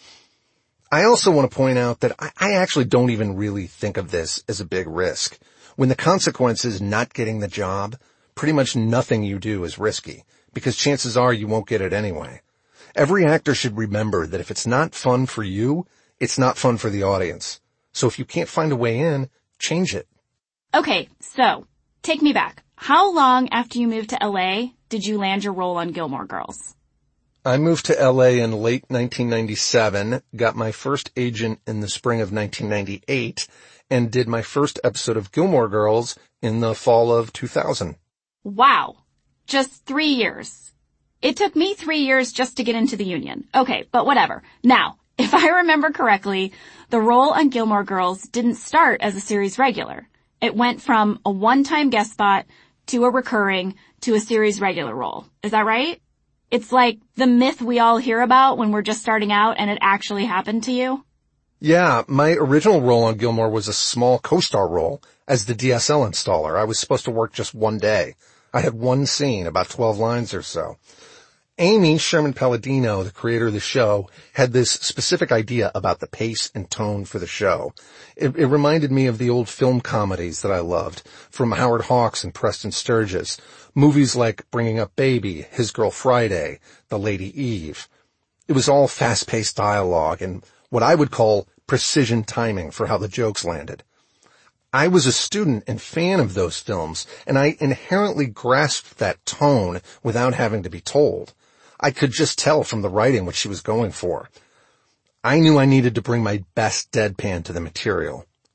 I also want to point out that I actually don't even really think of this as a big risk. When the consequence is not getting the job, pretty much nothing you do is risky, because chances are you won't get it anyway. Every actor should remember that if it's not fun for you, it's not fun for the audience. So if you can't find a way in, change it. Okay, so take me back. How long after you moved to LA did you land your role on Gilmore Girls? I moved to LA in late 1997, got my first agent in the spring of 1998, and did my first episode of Gilmore Girls in the fall of 2000. Wow. Just 3 years. It took me 3 years just to get into the union. Okay, but whatever. Now, if I remember correctly, the role on Gilmore Girls didn't start as a series regular. It went from a one-time guest spot to a recurring to a series regular role. Is that right? It's like the myth we all hear about when we're just starting out and it actually happened to you. Yeah, my original role on Gilmore was a small co-star role as the DSL installer. I was supposed to work just one day. I had one scene, about 12 lines or so. Amy Sherman-Palladino, the creator of the show, had this specific idea about the pace and tone for the show. It reminded me of the old film comedies that I loved, from Howard Hawks and Preston Sturges, movies like Bringing Up Baby, His Girl Friday, The Lady Eve. It was all fast-paced dialogue and what I would call precision timing for how the jokes landed. I was a student and fan of those films, and I inherently grasped that tone without having to be told. I could just tell from the writing what she was going for. I knew I needed to bring my best deadpan to the material.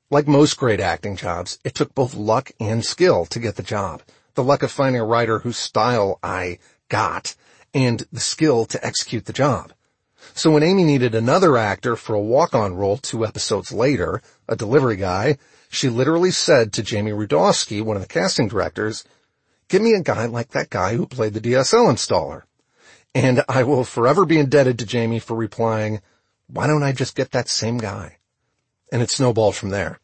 Like most great acting jobs, it took both luck and skill to get the job. The luck of finding a writer whose style I got, and the skill to execute the job. So when Amy needed another actor for a walk-on role 2 episodes later, a delivery guy, she literally said to Jamie Rudofsky, one of the casting directors, "Give me a guy like that guy who played the DSL installer." And I will forever be indebted to Jamie for replying, "Why don't I just get that same guy?" And it snowballed from there.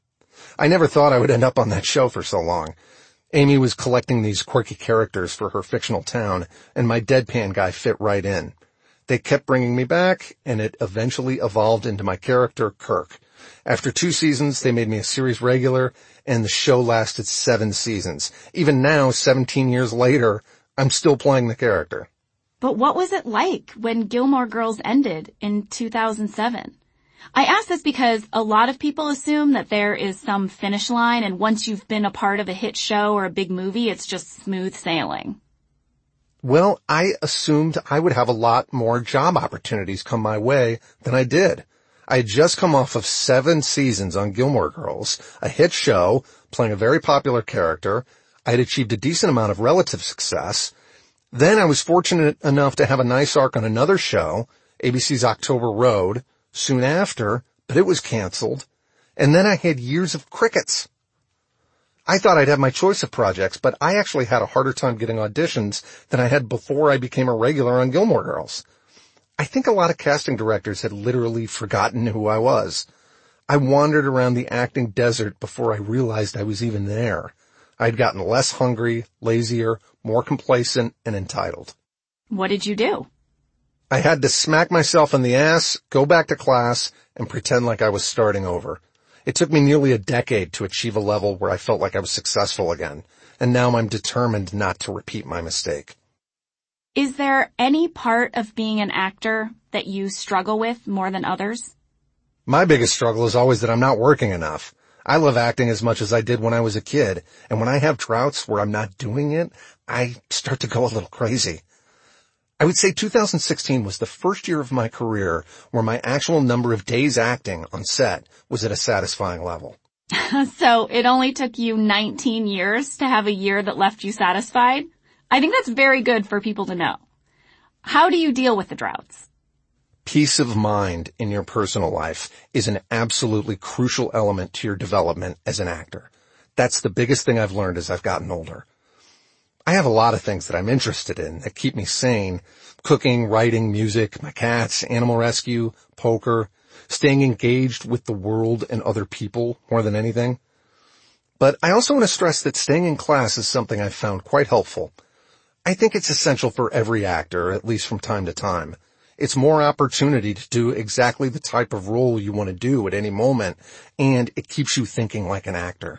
I never thought I would end up on that show for so long. Amy was collecting these quirky characters for her fictional town, and my deadpan guy fit right in. They kept bringing me back, and it eventually evolved into my character, Kirk. After 2 seasons, they made me a series regular, and the show lasted 7 seasons. Even now, 17 years later, I'm still playing the character. But what was it like when Gilmore Girls ended in 2007? I ask this because a lot of people assume that there is some finish line, and once you've been a part of a hit show or a big movie, it's just smooth sailing. Well, I assumed I would have a lot more job opportunities come my way than I did. I had just come off of 7 seasons on Gilmore Girls, a hit show, playing a very popular character. I had achieved a decent amount of relative success. Then I was fortunate enough to have a nice arc on another show, ABC's October Road, soon after, but it was canceled. And then I had years of crickets. I thought I'd have my choice of projects, but I actually had a harder time getting auditions than I had before I became a regular on Gilmore Girls. I think a lot of casting directors had literally forgotten who I was. I wandered around the acting desert before I realized I was even there. I'd gotten less hungry, lazier, more complacent, and entitled. What did you do? I had to smack myself in the ass, go back to class, and pretend like I was starting over. It took me nearly a decade to achieve a level where I felt like I was successful again, and now I'm determined not to repeat my mistake. Is there any part of being an actor that you struggle with more than others? My biggest struggle is always that I'm not working enough. I love acting as much as I did when I was a kid, and when I have droughts where I'm not doing it, I start to go a little crazy. I would say 2016 was the first year of my career where my actual number of days acting on set was at a satisfying level. So it only took you 19 years to have a year that left you satisfied? I think that's very good for people to know. How do you deal with the droughts? Peace of mind in your personal life is an absolutely crucial element to your development as an actor. That's the biggest thing I've learned as I've gotten older. I have a lot of things that I'm interested in that keep me sane. Cooking, writing, music, my cats, animal rescue, poker, staying engaged with the world and other people more than anything. But I also want to stress that staying in class is something I've found quite helpful. I think it's essential for every actor, at least from time to time. It's more opportunity to do exactly the type of role you want to do at any moment, and it keeps you thinking like an actor.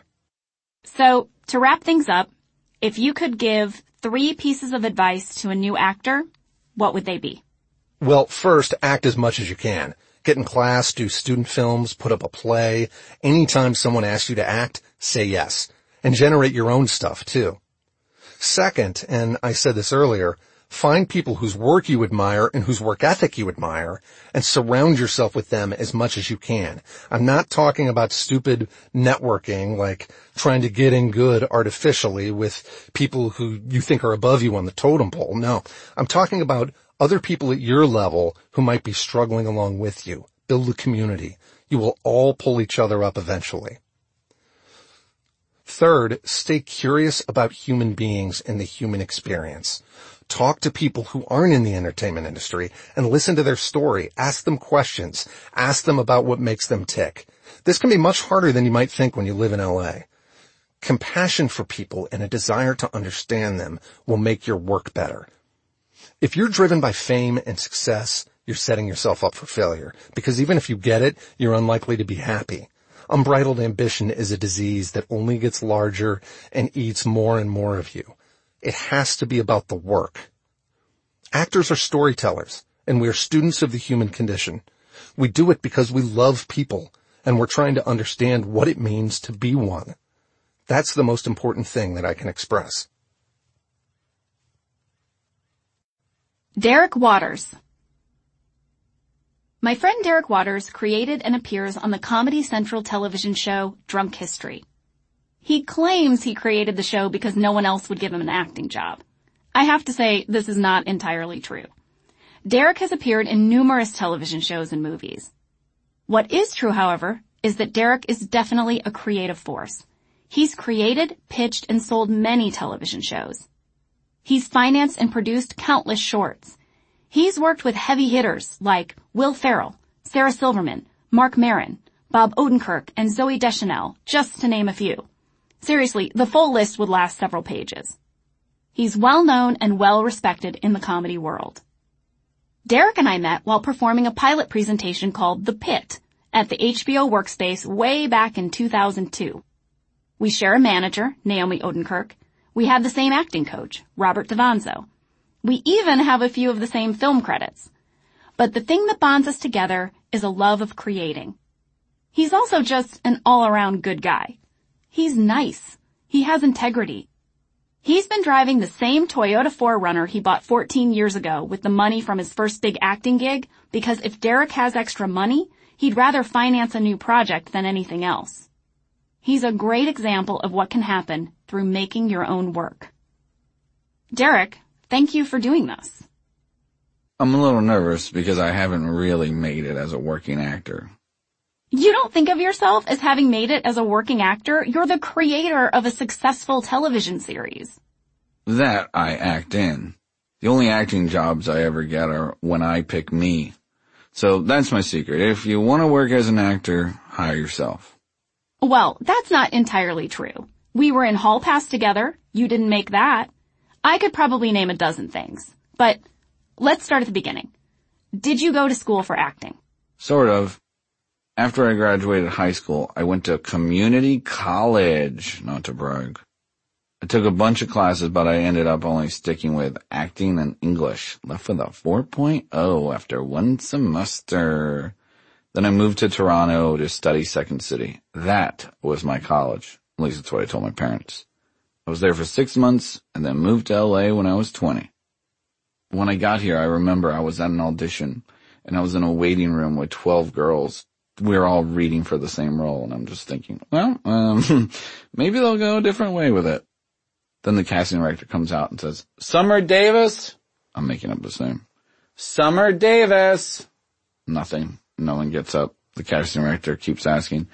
So, to wrap things up, if you could give 3 pieces of advice to a new actor, what would they be? Well, first, act as much as you can. Get in class, do student films, put up a play. Anytime someone asks you to act, say yes. And generate your own stuff, too. Second, and I said this earlier, find people whose work you admire and whose work ethic you admire, and surround yourself with them as much as you can. I'm not talking about stupid networking, like trying to get in good artificially with people who you think are above you on the totem pole. No, I'm talking about other people at your level who might be struggling along with you. Build a community. You will all pull each other up eventually. Third, stay curious about human beings and the human experience. Talk to people who aren't in the entertainment industry and listen to their story. Ask them questions. Ask them about what makes them tick. This can be much harder than you might think when you live in LA. Compassion for people and a desire to understand them will make your work better. If you're driven by fame and success, you're setting yourself up for failure, because even if you get it, you're unlikely to be happy. Unbridled ambition is a disease that only gets larger and eats more and more of you. It has to be about the work. Actors are storytellers, and we are students of the human condition. We do it because we love people, and we're trying to understand what it means to be one. That's the most important thing that I can express. Derek Waters. My friend Derek Waters created and appears on the Comedy Central television show Drunk History. He claims he created the show because no one else would give him an acting job. I have to say, this is not entirely true. Derek has appeared in numerous television shows and movies. What is true, however, is that Derek is definitely a creative force. He's created, pitched, and sold many television shows. He's financed and produced countless shorts. He's worked with heavy hitters like Will Ferrell, Sarah Silverman, Marc Maron, Bob Odenkirk, and Zooey Deschanel, just to name a few. Seriously, the full list would last several pages. He's well known and well respected in the comedy world. Derek and I met while performing a pilot presentation called The Pit at the HBO Workspace way back in 2002. We share a manager, Naomi Odenkirk. We have the same acting coach, Robert Davanzo. We even have a few of the same film credits. But the thing that bonds us together is a love of creating. He's also just an all-around good guy. He's nice. He has integrity. He's been driving the same Toyota 4Runner he bought 14 years ago with the money from his first big acting gig because if Derek has extra money, he'd rather finance a new project than anything else. He's a great example of what can happen through making your own work. Derek, thank you for doing this. I'm a little nervous because I haven't really made it as a working actor. You don't think of yourself as having made it as a working actor? You're the creator of a successful television series. That I act in. The only acting jobs I ever get are when I pick me. So that's my secret. If you want to work as an actor, hire yourself. Well, that's not entirely true. We were in Hall Pass together. You didn't make that. I could probably name a dozen things. But let's start at the beginning. Did you go to school for acting? Sort of. After I graduated high school, I went to community college, not to brag. I took a bunch of classes, but I ended up only sticking with acting and English, left with a 4.0 after one semester. Then I moved to Toronto to study Second City. That was my college. At least that's what I told my parents. I was there for 6 months and then moved to LA when I was 20. When I got here, I remember I was at an audition and I was in a waiting room with 12 girls. We were all reading for the same role, and I'm just thinking, well, maybe they'll go a different way with it. Then the casting director comes out and says, Summer Davis? I'm making up his name. Summer Davis! Nothing. No one gets up. The casting director keeps asking,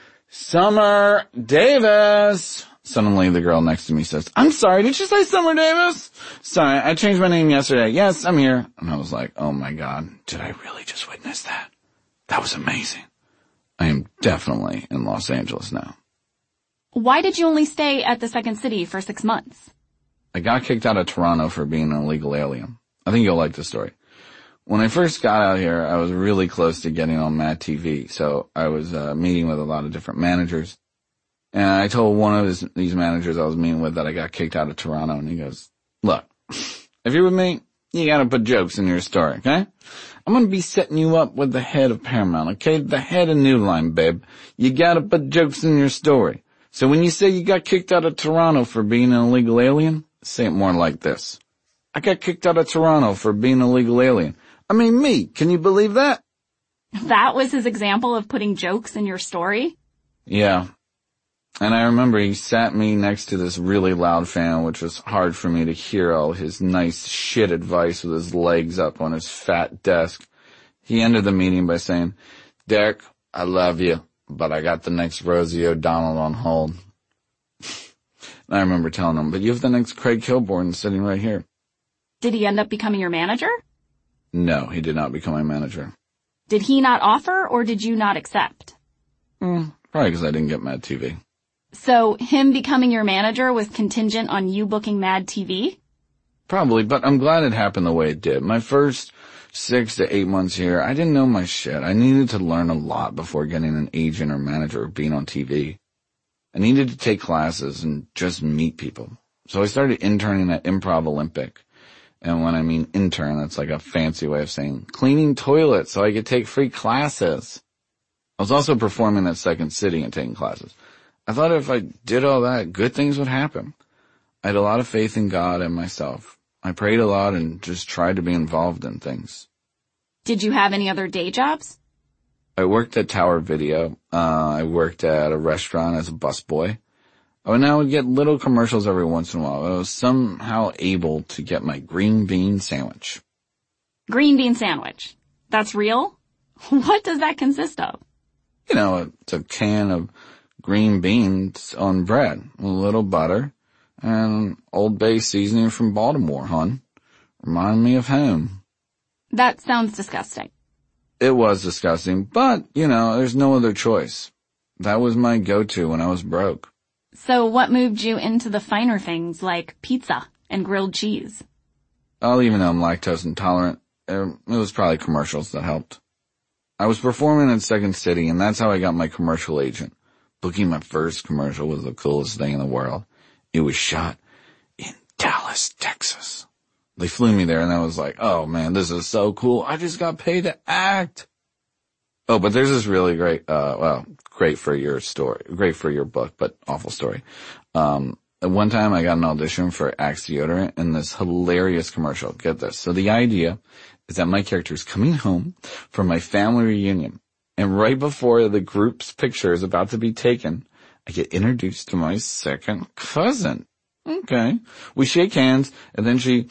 Summer Davis! Suddenly the girl next to me says, I'm sorry, did you say Summer Davis? Sorry, I changed my name yesterday. Yes, I'm here. And I was like, oh my God, did I really just witness that? That was amazing. I am definitely in Los Angeles now. Why did you only stay at the Second City for 6 months? I got kicked out of Toronto for being an illegal alien. I think you'll like the story. When I first got out here, I was really close to getting on Mad TV, so I was meeting with a lot of different managers. And I told one of these managers I was meeting with that I got kicked out of Toronto, and he goes, look, if you're with me, you gotta put jokes in your story, okay? I'm gonna be setting you up with the head of Paramount, okay? The head of New Line, babe. You gotta put jokes in your story. So when you say you got kicked out of Toronto for being an illegal alien, say it more like this. I got kicked out of Toronto for being an illegal alien. I mean, me. Can you believe that? That was his example of putting jokes in your story? Yeah. And I remember he sat me next to this really loud fan, which was hard for me to hear all his nice shit advice with his legs up on his fat desk. He ended the meeting by saying, Derek, I love you, but I got the next Rosie O'Donnell on hold. And I remember telling him, but you have the next Craig Kilborn sitting right here. Did he end up becoming your manager? No, he did not become my manager. Did he not offer, or did you not accept? Probably because I didn't get Mad TV. So him becoming your manager was contingent on you booking Mad TV? Probably, but I'm glad it happened the way it did. My first 6 to 8 months here, I didn't know my shit. I needed to learn a lot before getting an agent or manager or being on TV. I needed to take classes and just meet people. So I started interning at Improv Olympic. And when I mean intern, that's like a fancy way of saying cleaning toilets so I could take free classes. I was also performing at Second City and taking classes. I thought if I did all that, good things would happen. I had a lot of faith in God and myself. I prayed a lot and just tried to be involved in things. Did you have any other day jobs? I worked at Tower Video. I worked at a restaurant as a busboy. And I would get little commercials every once in a while. I was somehow able to get my green bean sandwich. Green bean sandwich. That's real? What does that consist of? You know, it's a can of green beans on bread, a little butter, and Old Bay seasoning from Baltimore, hon. Remind me of home. That sounds disgusting. It was disgusting, but, you know, there's no other choice. That was my go-to when I was broke. So what moved you into the finer things like pizza and grilled cheese? I'll even though I'm lactose intolerant, it was probably commercials that helped. I was performing at Second City, and that's how I got my commercial agent. Booking my first commercial was the coolest thing in the world. It was shot in Dallas, Texas. They flew me there, and I was like, oh man, this is so cool. I just got paid to act. Oh, but there's this really great, great for your story, great for your book, but awful story. At one time I got an audition for Axe deodorant in this hilarious commercial. Get this. So the idea is that my character is coming home from my family reunion, and right before the group's picture is about to be taken, I get introduced to my second cousin. Okay. We shake hands, and then she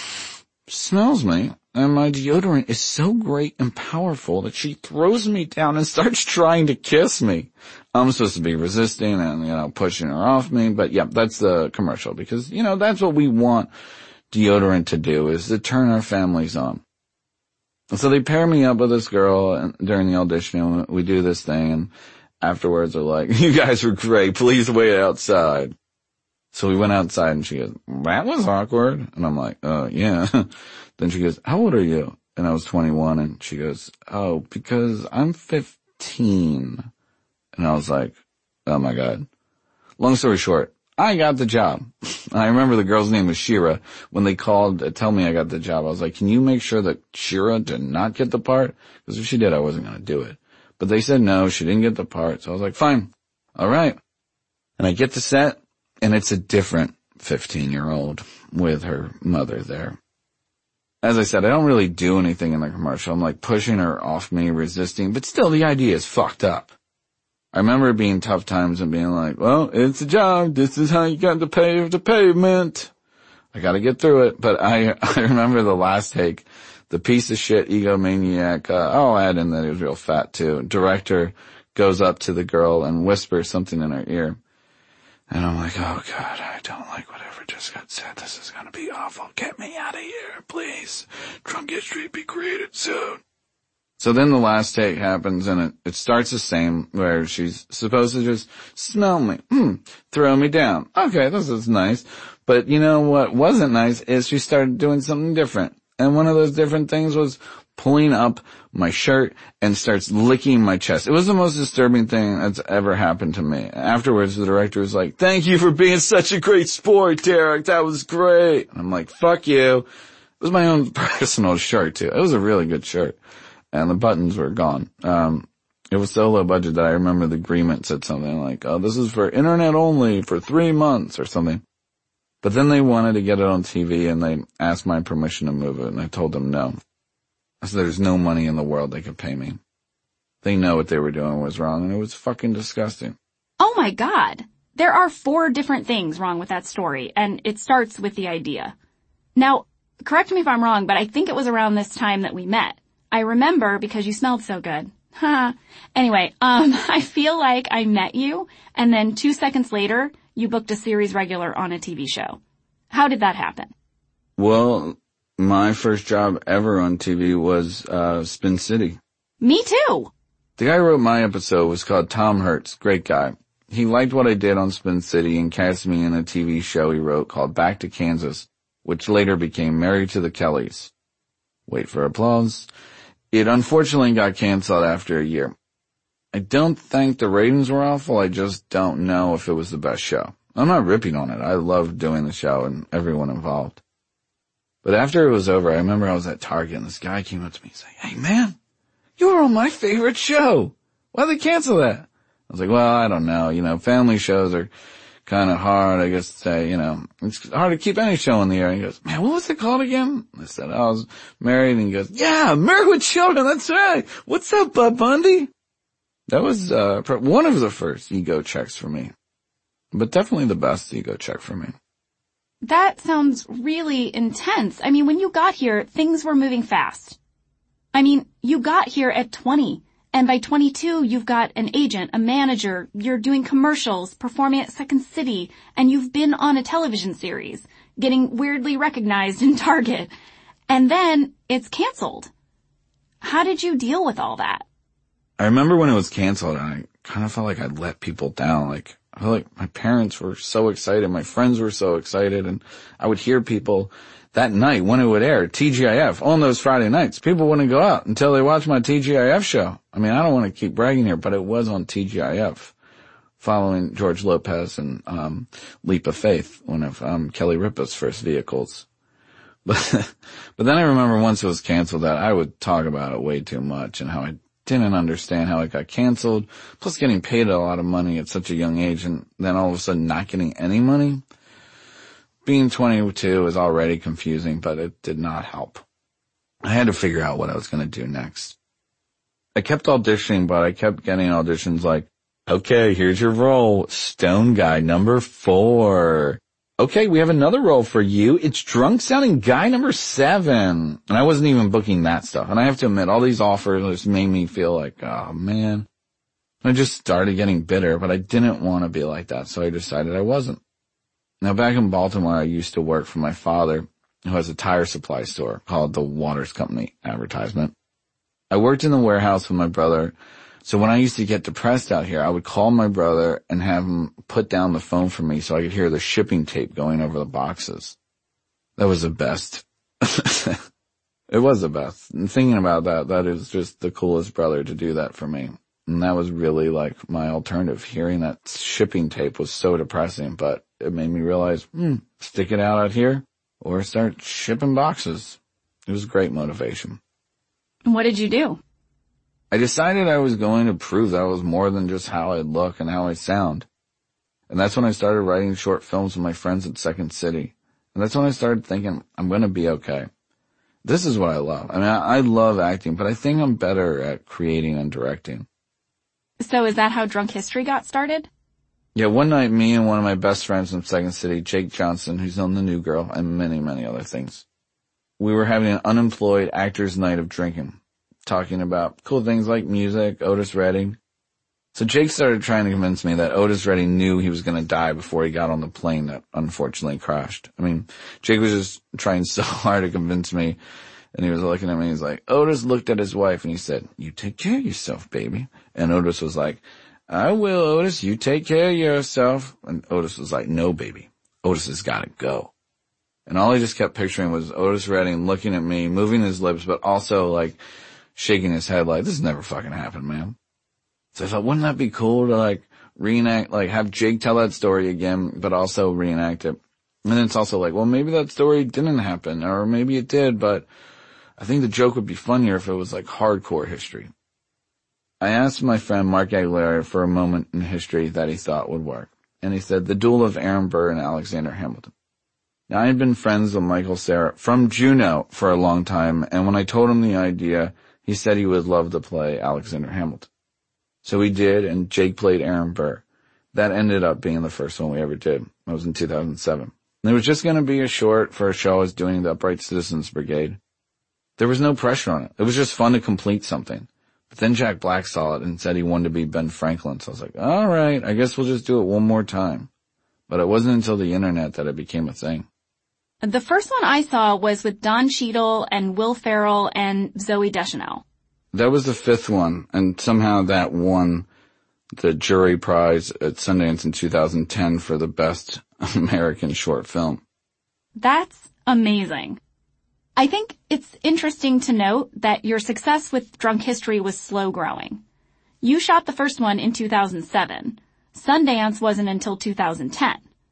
smells me, and my deodorant is so great and powerful that she throws me down and starts trying to kiss me. I'm supposed to be resisting and, you know, pushing her off me, but yeah, that's the commercial because, you know, that's what we want deodorant to do, is to turn our families on. And so they pair me up with this girl and during the audition, and we do this thing, and afterwards they're like, you guys were great, please wait outside. So we went outside and she goes, that was awkward. And I'm like, yeah. Then she goes, how old are you? And I was 21, and she goes, oh, because I'm 15. And I was like, oh my God. Long story short, I got the job. I remember the girl's name was Shira. When they called to tell me I got the job, I was like, can you make sure that Shira did not get the part? Because if she did, I wasn't going to do it. But they said no, she didn't get the part. So I was like, fine. All right. And I get to set, and it's a different 15-year-old with her mother there. As I said, I don't really do anything in the commercial. I'm like pushing her off me, resisting, but still the idea is fucked up. I remember it being tough times and being like, well, it's a job. This is how you got to pave the pavement. I got to get through it. But I remember the last take, the piece of shit egomaniac. I'll add in that he was real fat too. Director goes up to the girl and whispers something in her ear. And I'm like, oh God, I don't like whatever just got said. This is going to be awful. Get me out of here, please. Drunk history be created soon. So then the last take happens, and it starts the same, where she's supposed to just smell me, throw me down. Okay, this is nice. But you know what wasn't nice is she started doing something different. And one of those different things was pulling up my shirt and starts licking my chest. It was the most disturbing thing that's ever happened to me. Afterwards, the director was like, thank you for being such a great sport, Derek. That was great. And I'm like, fuck you. It was my own personal shirt, too. It was a really good shirt. And the buttons were gone. It was so low budget that I remember the agreement said something like, oh, this is for internet only for 3 months or something. But then they wanted to get it on TV, and they asked my permission to move it, and I told them no. I said there's no money in the world they could pay me. They know what they were doing was wrong, and it was fucking disgusting. Oh my God. There are 4 different things wrong with that story, and it starts with the idea. Now, correct me if I'm wrong, but I think it was around this time that we met. I remember because you smelled so good. Anyway, I feel like I met you, and then 2 seconds later, you booked a series regular on a TV show. How did that happen? Well, my first job ever on TV was Spin City. Me too. The guy who wrote my episode was called Tom Hertz. Great guy. He liked what I did on Spin City and cast me in a TV show he wrote called Back to Kansas, which later became Married to the Kellys. Wait for applause. It unfortunately got canceled after a year. I don't think the ratings were awful. I just don't know if it was the best show. I'm not ripping on it. I loved doing the show and everyone involved. But after it was over, I remember I was at Target and this guy came up to me saying, hey man, you were on my favorite show. Why'd they cancel that? I was like, well, I don't know. You know, family shows are kind of hard, I guess, to say, it's hard to keep any show in the air. And he goes, man, what was it called again? I said, I was married. And he goes, yeah, Married with Children. That's right. What's up, Bud Bundy? That was, one of the first ego checks for me, but definitely the best ego check for me. That sounds really intense. I mean, when you got here, things were moving fast. I mean, you got here at 20. And by 22, you've got an agent, a manager, you're doing commercials, performing at Second City, and you've been on a television series, getting weirdly recognized in Target. And then it's canceled. How did you deal with all that? I remember when it was canceled, and I kind of felt like I'd let people down. Like, I felt like my parents were so excited, my friends were so excited, and I would hear people that night when it would air, TGIF, on those Friday nights. People wouldn't go out until they watched my TGIF show. I mean, I don't want to keep bragging here, but it was on TGIF, following George Lopez and Leap of Faith, one of Kelly Ripa's first vehicles. But then I remember once it was canceled that I would talk about it way too much and how I didn't understand how it got canceled, plus getting paid a lot of money at such a young age and then all of a sudden not getting any money. Being 22 is already confusing, but it did not help. I had to figure out what I was going to do next. I kept auditioning, but I kept getting auditions like, okay, here's your role, Stone Guy number 4. Okay, we have another role for you. It's Drunk Sounding Guy number 7. And I wasn't even booking that stuff. And I have to admit, all these offers just made me feel like, oh man. I just started getting bitter, but I didn't want to be like that, so I decided I wasn't. Now, back in Baltimore, I used to work for my father, who has a tire supply store called the Waters Company advertisement. I worked in the warehouse with my brother, so when I used to get depressed out here, I would call my brother and have him put down the phone for me so I could hear the shipping tape going over the boxes. That was the best. It was the best. And thinking about that is just the coolest brother to do that for me. And that was really like my alternative. Hearing that shipping tape was so depressing, but it made me realize, stick it out here or start shipping boxes. It was great motivation. What did you do? I decided I was going to prove that I was more than just how I look and how I sound. And that's when I started writing short films with my friends at Second City. And that's when I started thinking, I'm going to be okay. This is what I love. I mean, I love acting, but I think I'm better at creating and directing. So is that how Drunk History got started? Yeah, one night, me and one of my best friends from Second City, Jake Johnson, who's on The New Girl, and many, many other things, we were having an unemployed actors' night of drinking, talking about cool things like music, Otis Redding. So Jake started trying to convince me that Otis Redding knew he was going to die before he got on the plane that unfortunately crashed. I mean, Jake was just trying so hard to convince me, and he was looking at me, he's like, Otis looked at his wife and he said, you take care of yourself, baby. And Otis was like, I will, Otis, you take care of yourself. And Otis was like, no, baby, Otis has got to go. And all I just kept picturing was Otis Redding looking at me, moving his lips, but also like shaking his head like, this has never fucking happened, man. So I thought, wouldn't that be cool to like reenact, like have Jake tell that story again, but also reenact it. And then it's also like, well, maybe that story didn't happen, or maybe it did, but I think the joke would be funnier if it was like hardcore history. I asked my friend Mark Aguilera for a moment in history that he thought would work. And he said, the duel of Aaron Burr and Alexander Hamilton. Now, I had been friends with Michael Cera from Juno for a long time, and when I told him the idea, he said he would love to play Alexander Hamilton. So he did, and Jake played Aaron Burr. That ended up being the first one we ever did. That was in 2007. And it was just going to be a short for a show I was doing, the Upright Citizens Brigade. There was no pressure on it. It was just fun to complete something. But then Jack Black saw it and said he wanted to be Ben Franklin. So I was like, all right, I guess we'll just do it one more time. But it wasn't until the internet that it became a thing. The first one I saw was with Don Cheadle and Will Ferrell and Zooey Deschanel. That was the fifth one, and somehow that won the jury prize at Sundance in 2010 for the best American short film. That's amazing. I think it's interesting to note that your success with Drunk History was slow growing. You shot the first one in 2007. Sundance wasn't until 2010.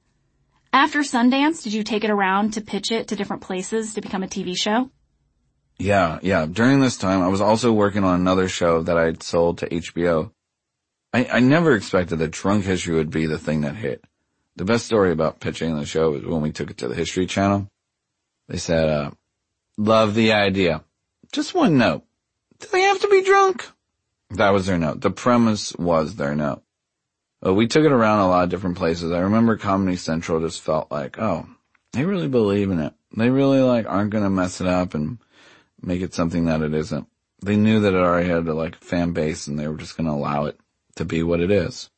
After Sundance, did you take it around to pitch it to different places to become a TV show? Yeah. During this time, I was also working on another show that I'd sold to HBO. I never expected that Drunk History would be the thing that hit. The best story about pitching the show was when we took it to the History Channel. They said, love the idea. Just one note. Do they have to be drunk? That was their note. The premise was their note. We took it around a lot of different places. I remember Comedy Central just felt like, oh, they really believe in it. They really aren't going to mess it up and make it something that it isn't. They knew that it already had a fan base and they were just going to allow it to be what it is.